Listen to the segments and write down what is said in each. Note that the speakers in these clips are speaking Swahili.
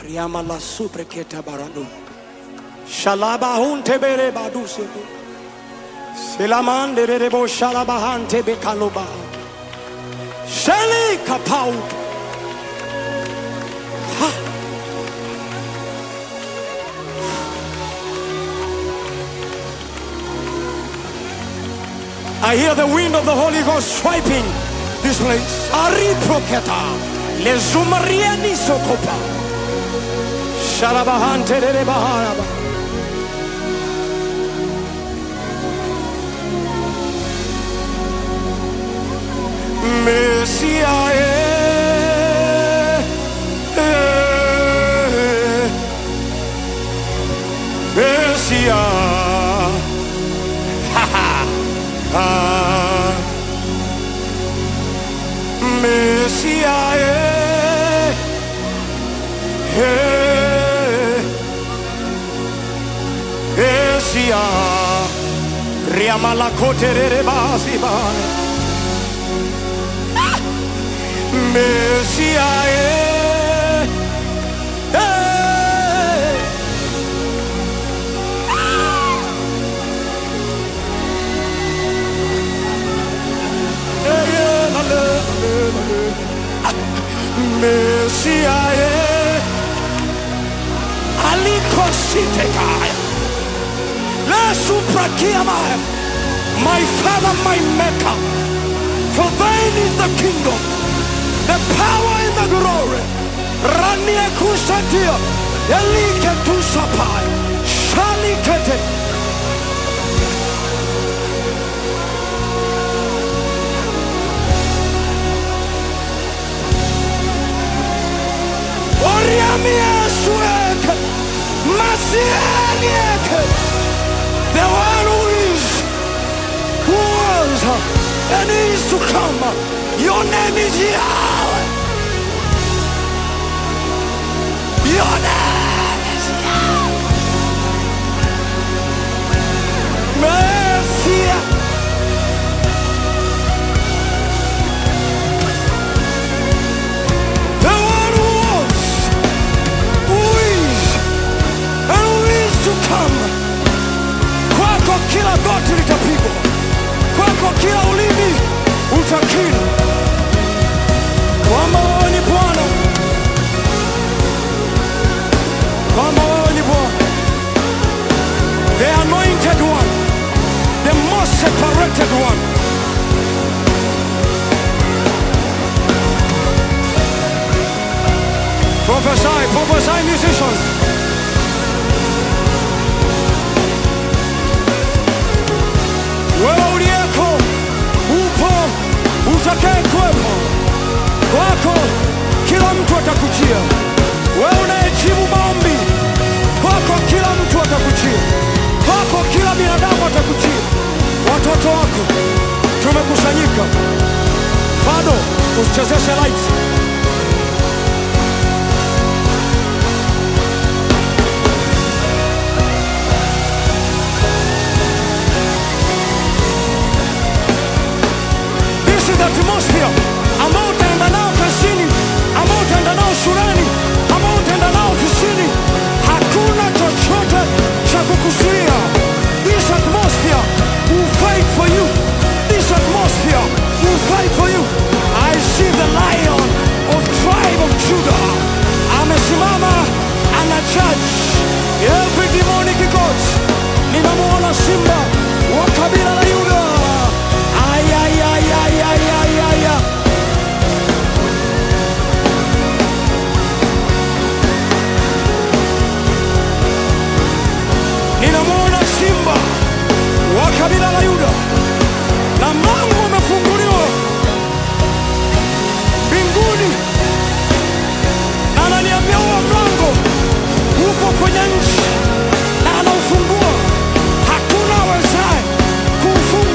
Riama la supreketa barado. Shalaba hunte bere baduse. Selamande rebo shalabahante bekaloba. Shali kapau. I hear the wind of the Holy Ghost swiping this place. Ari proketa. Le zumariani sokopa. Shalabahante rebaharaba. Messiah, Messiah, ha ha, Messiah, Messiah, Riamala kotere basiba. Messiah, Messiah, Alikositekai, La Suprakiamai, my Father, my Maker, for thine is the kingdom, the power and the glory. Rania kusatia, elike tu sapai, shalikete. Oriami esueke, masianieke. The one who is, who was, and is to come. Your name is Yahweh. Your name is Yahweh. Messiah. The one who was, who is, and who is to come. Kwako kila goti litapigwa. Kwako kila ulimi utakiri kwamba wewe ni Bwana, kwamba wewe ni Bwana, the anointed one, the most separated one. Prophesy, prophesy musicians. Wewe uliyeko upo, utakaye kuwepo, kwako kila mtu atakujia. Wewe unayejibu maombi, kwako kila mtu atakujia. Kwako kila binadamu atakujia. Watoto wako tumekusanyika. Bado usichezeshe lights. The atmosphere ambao utaenda nao kazini, ambao utaenda nao shuleni, ambao utaenda nao ofisini, hakuna chochote cha kukuzuia. This atmosphere will fight for you. This atmosphere will fight for you. I see the Lion of tribe of Judah. Amesimama ana judge every demonic god. Ninamuona simba wa kabila la Yuda. Ay, ay, ay, ay, ay, ay, ay, ay. Ninamuona simba wa kabila la Yuda, na mlango umefunguliwa mbinguni, na ananiambia huo mlango uko kwenye nchi na anaufungua. Hakuna awezaye kuufunga.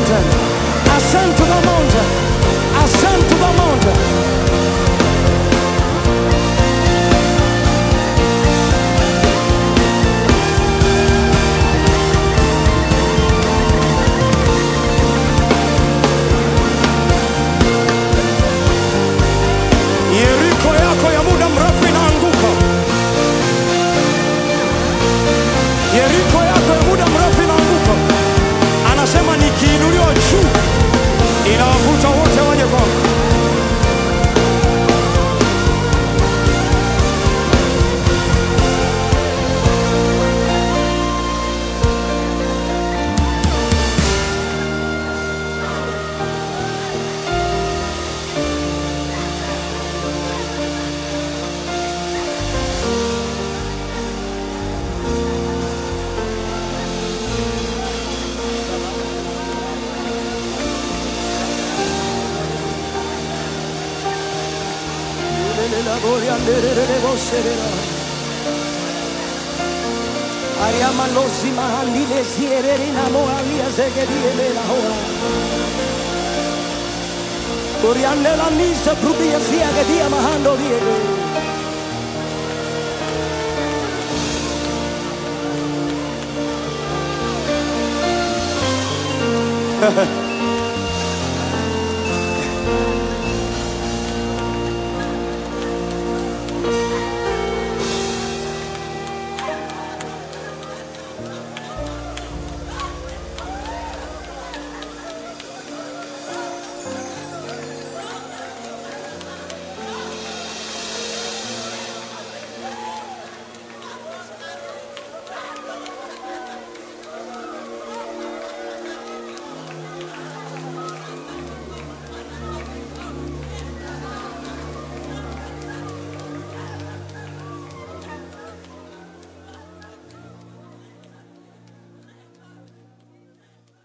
mountain. Ascend to the mountain. Ascend to the mountain. Yeriko yako ya muda mrefu inaanguka. Yeriko yako ya muda mrefu inaanguka. Anasema nikiinuliwa juu, inawavuta wote waje kwangu. La gloria de vosera. Ariama los imahandi sierena moalia se que viene la hora. Coriande la misa propia sia che dia mahando viene.